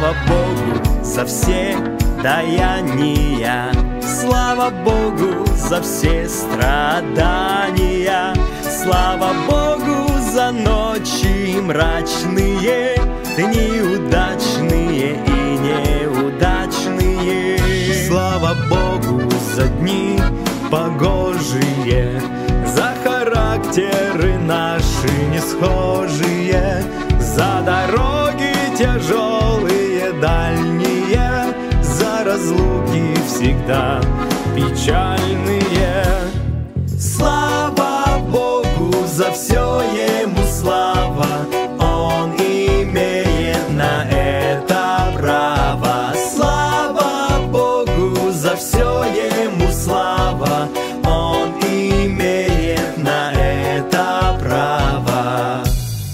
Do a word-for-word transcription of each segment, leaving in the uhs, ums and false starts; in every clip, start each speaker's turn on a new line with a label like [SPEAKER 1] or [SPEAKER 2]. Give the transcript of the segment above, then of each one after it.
[SPEAKER 1] Слава Богу за все даяния, слава Богу за все страдания, слава Богу за ночи мрачные, дни удачные и неудачные. Слава Богу за дни погожие, за характеры наши несхожие, за дороги тяжелые дальние, за разлуки всегда печальные. Слава Богу за все, Ему слава, Он имеет на это право. Слава Богу за все, Ему слава, Он имеет на это право.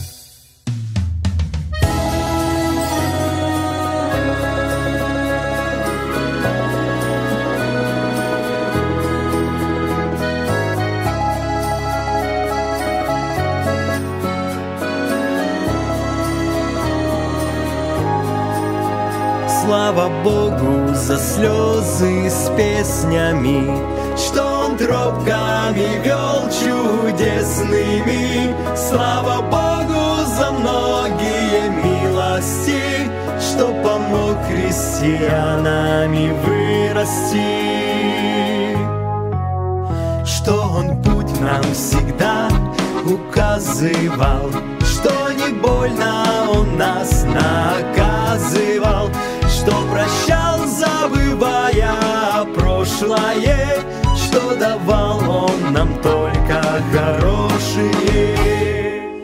[SPEAKER 1] Слава Богу за слезы с песнями, что Он тропками вел чудесными. Слава Богу за многие милости, что помог христианами вырасти, что Он путь нам всегда указывал, что не больно Он нас наказывал, что прощал, забывая прошлое, что давал Он нам только хорошее.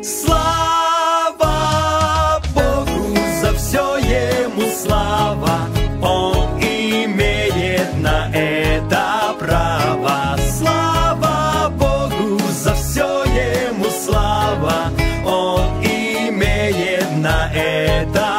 [SPEAKER 1] Слава Богу за все, Ему слава, Он имеет на это право. Слава Богу за все, Ему слава, Он имеет на это право.